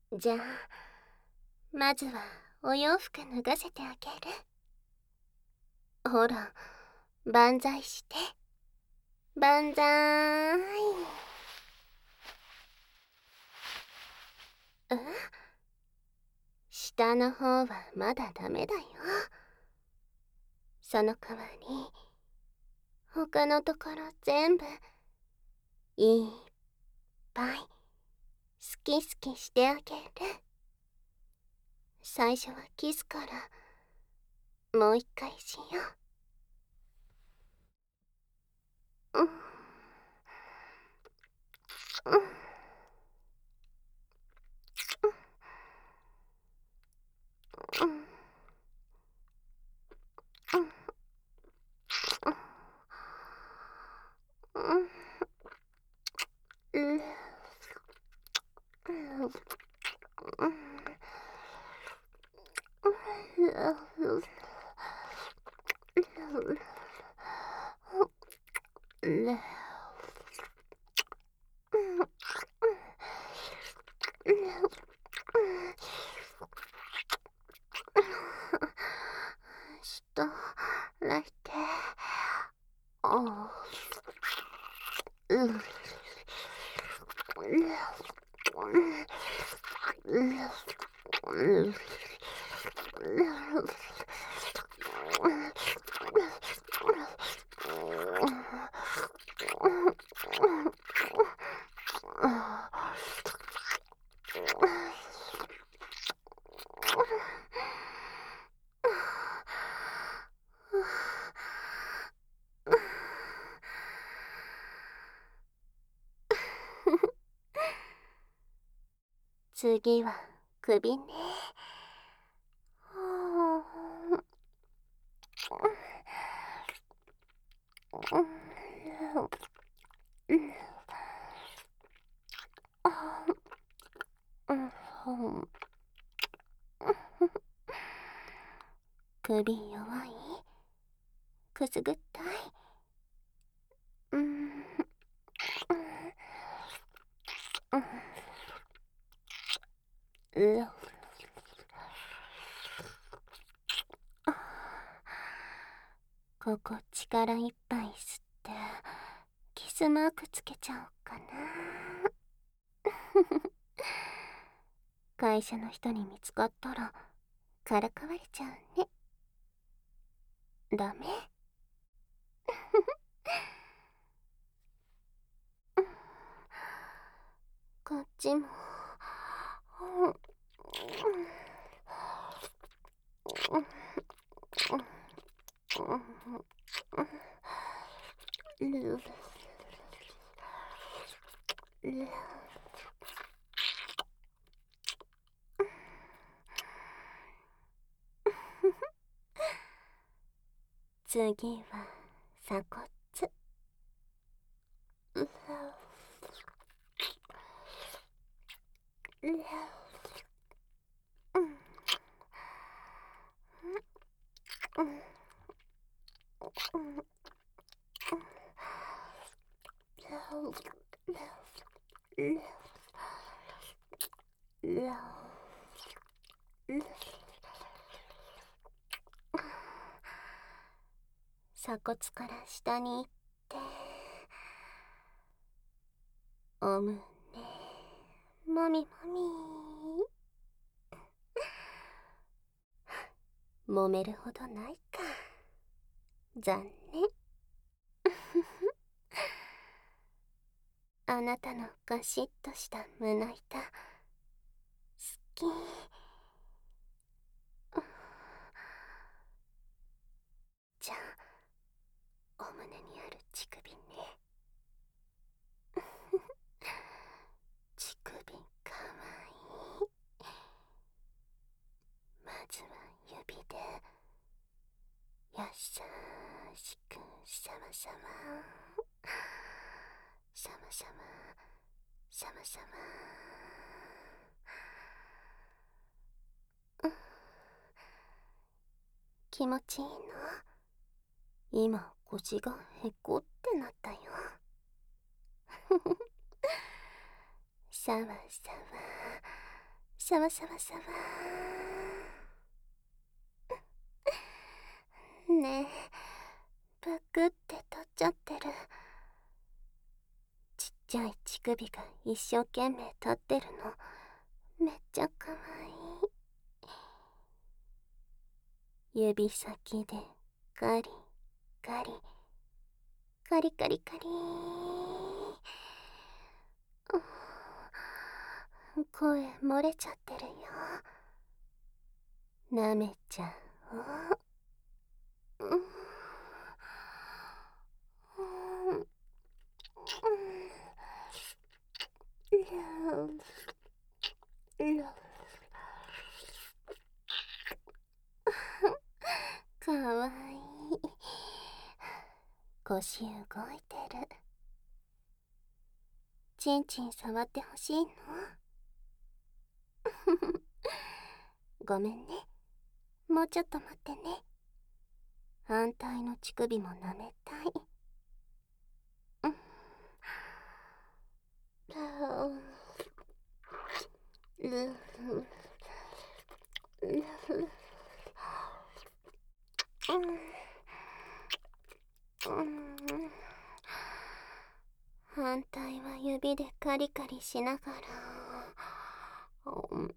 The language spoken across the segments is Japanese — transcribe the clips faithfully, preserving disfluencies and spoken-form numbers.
じゃあまずはお洋服脱がせてあげる。ほら、万歳して。万歳。え、下の方はまだダメだよ。その代わり他のところ全部いっぱい好き好きしてあげる。最初はキスからもう一回しよう。うん、うん、うん、うん、うん、下来て。あ、うん、うん、うん、次は首ね。首弱い？くすぐったい？うん、うん、うん、ここ力いっぱい吸ってキスマークつけちゃおうかな。会社の人に見つかったらからかわれちゃうね。ダメ？こっちも。次は鎖骨。鎖骨から下に行ってお胸もみもみ。揉めるほどないか。残念。あなたのガシッとした胸板好き。じゃあお胸にある乳首ね。乳首かわいい。まずは指でやさしくシャワシャワシャワシャワシャワシャワ。気持ちいいの？今腰がへこってなったよ。シャワシャワシシャワシャワシャワねえ、パクって取っちゃってる。ちっちゃい乳首が一生懸命立ってるのめっちゃかわいい。指先でガリガリカリカリカリー、声漏れちゃってるよ。なめちゃおう。うんかわいい。腰動いてる。ちんちん触ってほしいの？ごめんね。もうちょっと待ってね。反対の乳首も舐めたい。うん反対は指でカリカリしながら、うん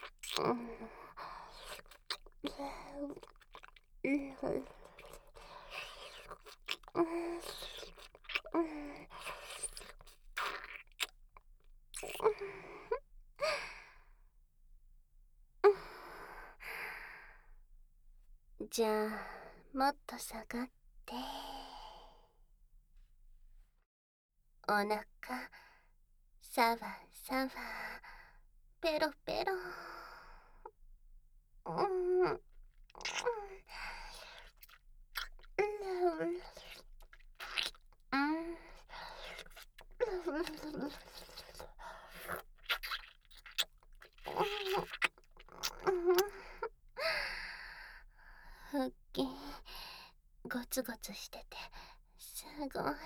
じゃあもっと下がって、お腹サワサワペロペロ。うん腹筋ゴツゴツしててすごい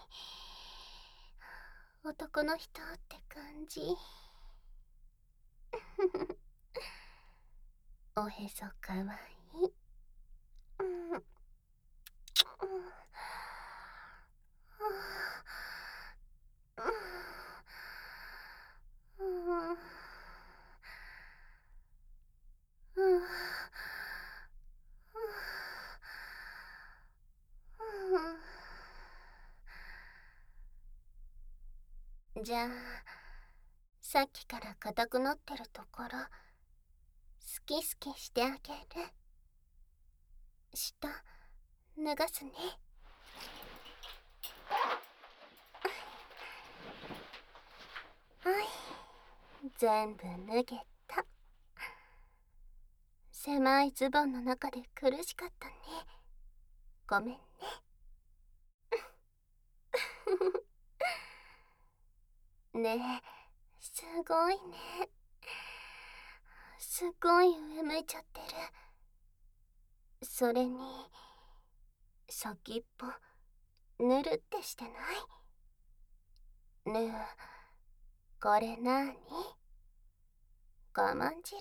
男の人って感じ。おへそかわいい。うんじゃあさっきから硬くなってるところ好き好きしてあげる。下脱がすね。はい全部脱げた。狭いズボンの中で苦しかったね。ごめんね。ねえすごいね。すごい上向いちゃってる。それに先っぽぬるってしてない？ねえこれなに？我慢汁？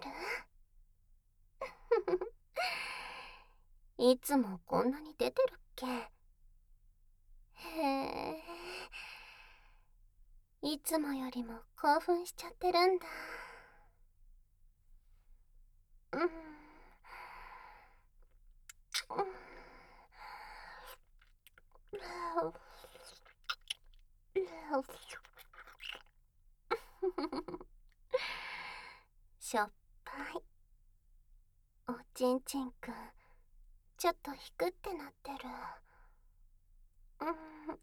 いつもこんなに出てるっけ？へえいつもよりも興奮しちゃってるんだ。うんしょっぱい。おちんちんくんちょっと引くってなってる。うん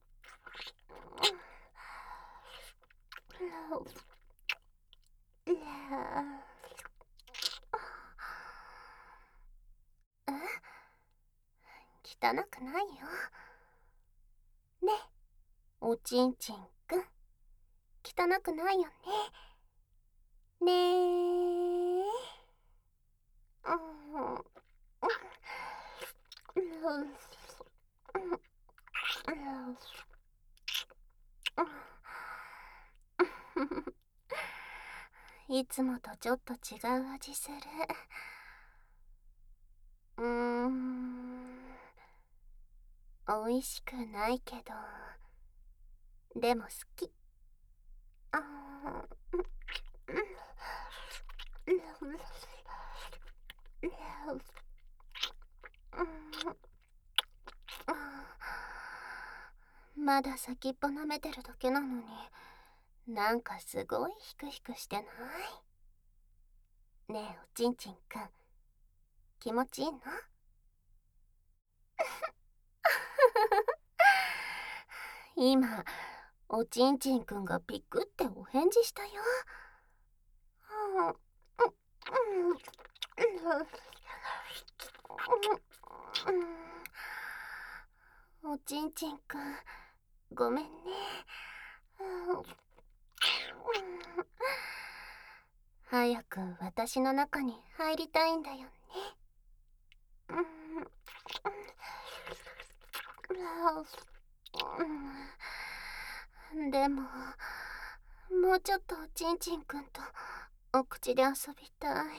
汚くないよ。ねおちんちんくん汚くないよね。ねえいつもとちょっと違う味する。うーん、美味しくないけど、でも好き。あーまだ先っぽ舐めてるだけなのに、なんかすごいヒクヒクしてない？ねえおちんちんくん、気持ちいいの？今おちんちんくんがピクってお返事したよ。おちんちんくん、ごめんね。早く私の中に入りたいんだよね。でももうちょっとおちんちんくんとお口で遊びたい。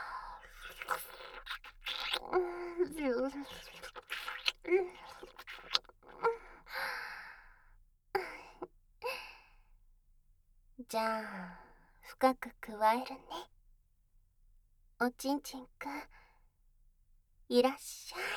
じゃあ深くくわえるね。おちんちんくん、いらっしゃい。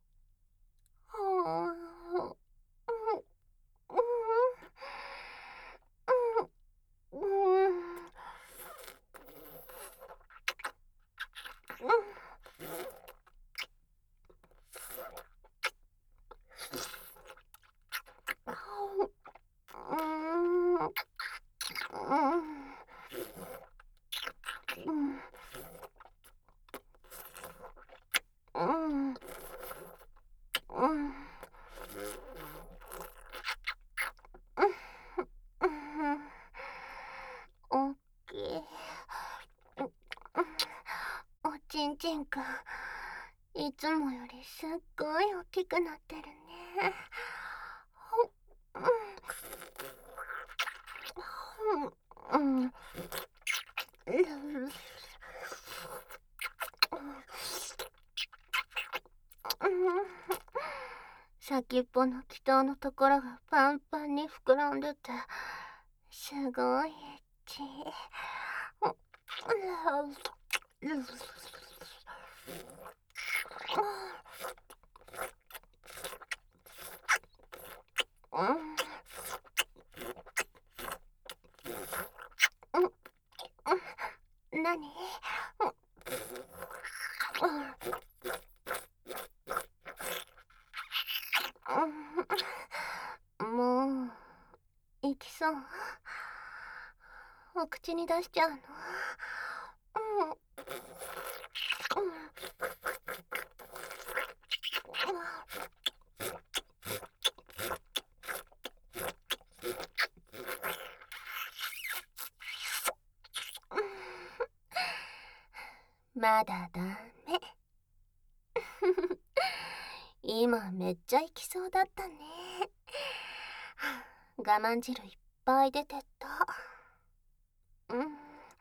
おっきい。おちんちんくん、いつもよりすっごい大きくなってるね。先っぽの気筒のところがパンパンに膨らんでて、すごいエッチ。なに？もう行きそう？お口に出しちゃうの？まだダメ。今めっちゃ行きそうだったね。我慢汁いっぱい出てった。うん。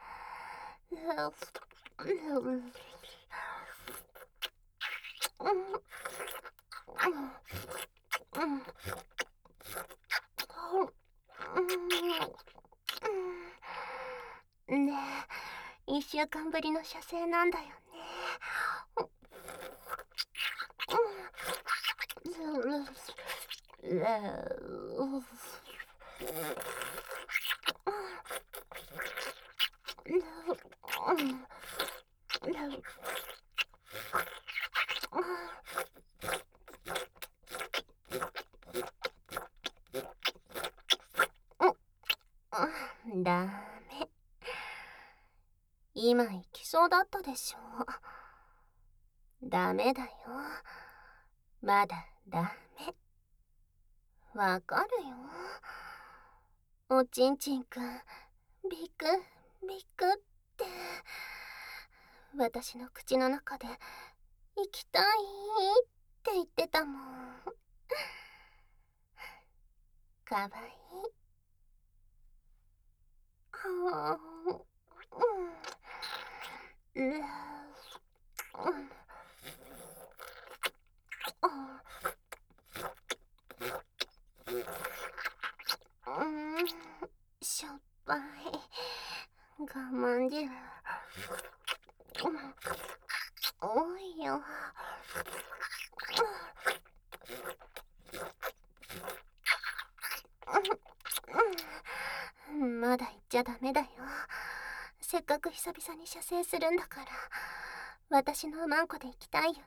ねえ、一週間ぶりの射精なんだよね。ダメ。今行きそうだったでしょ。ダメだよ。まだダメ。わかるよ。おちんちんくん、ビクビクって私の口の中で行きたいって言ってたもん。かわいい。はあ。 うん、しょっぱい。我慢汁。多いよ。まだ行っちゃダメだよ。せっかく久々に射精するんだから、私のマンコで行きたいよね。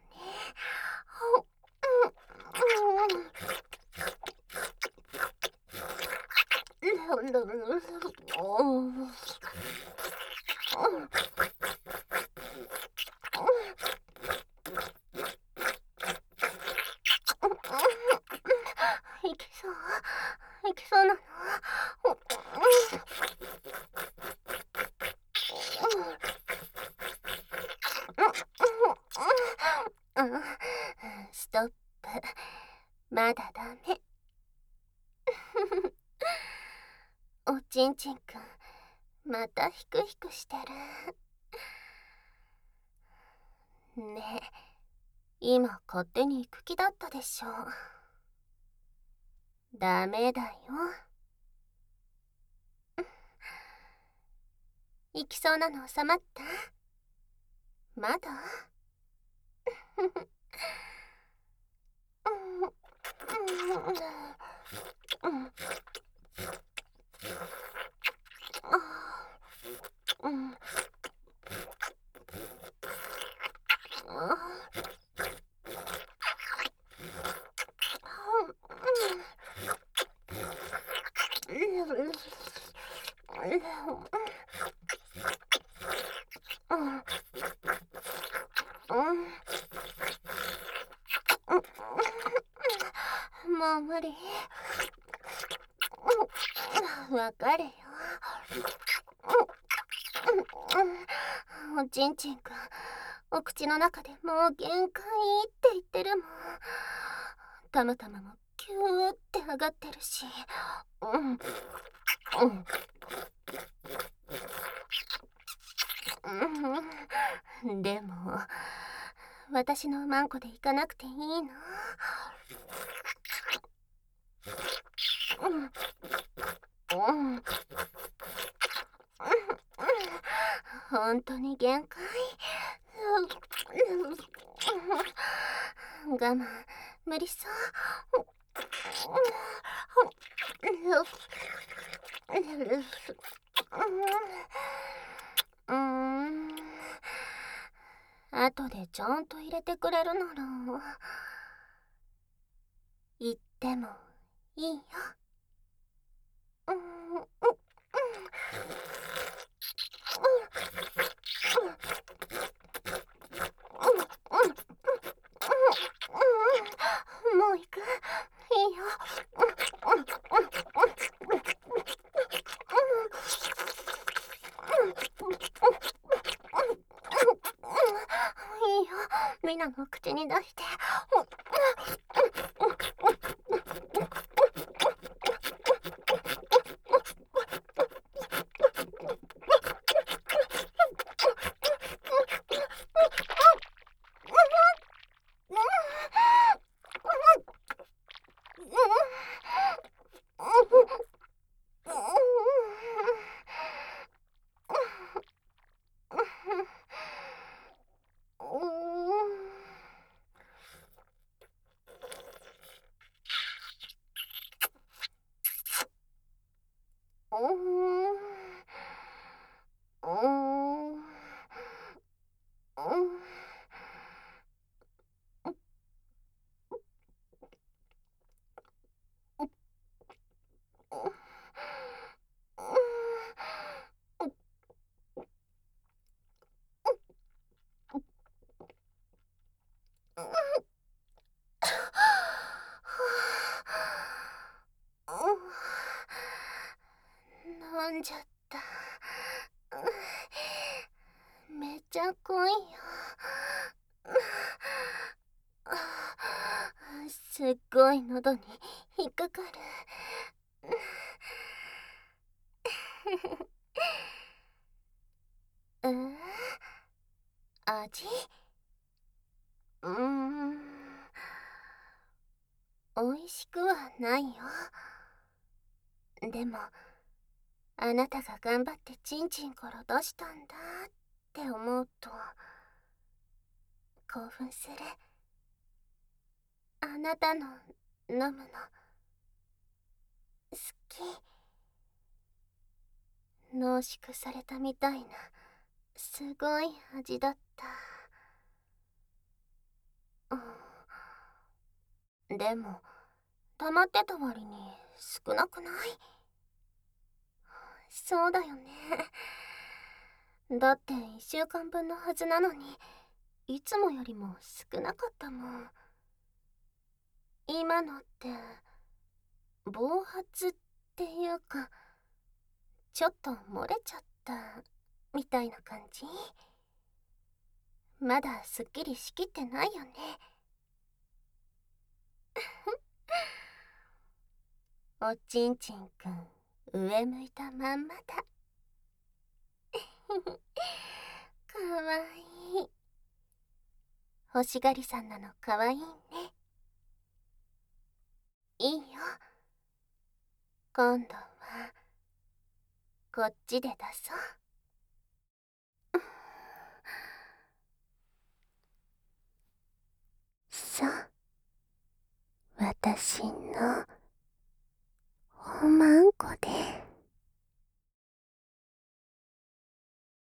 いけそう、いけそうなの。ストップ。まだダメ。おちんちんくん、またヒクヒクしてる。ねえ、今勝手に行く気だったでしょ。ダメだよ。行きそうなの収まった？まだ？もう無理。わかるよ。おちんちんくん、お口の中でもう限界って言ってるもん。たまたまもキューって上がってるし。うんうん、でも私のマンコで行かなくていいの？うんうん、本当に限界？我慢無理そう。うーん、後でちゃんと入れてくれるなら言ってもいいよ。うんうんもう行く？いいよ。いいよ。みんなの口に出して。飲んじゃった。めっちゃ濃いよ。すっごい喉に引っかかる。 味？うーん、美味しくはないよ。でもあなたが頑張ってチンチンから出したんだって思うと興奮する。あなたの飲むの好き。濃縮されたみたいなすごい味だった。うん、でも溜まってた割に少なくない？そうだよね。だっていっしゅうかんぶんのはずなのにいつもよりも少なかったもん。今のって暴発っていうかちょっと漏れちゃったみたいな感じ？まだすっきりしきってないよね。おちんちんくん上向いたまんまだ。かわいい。欲しがりさんなのかわいいね。いいよ、今度はこっちで出そう。そう、私のおまんこです。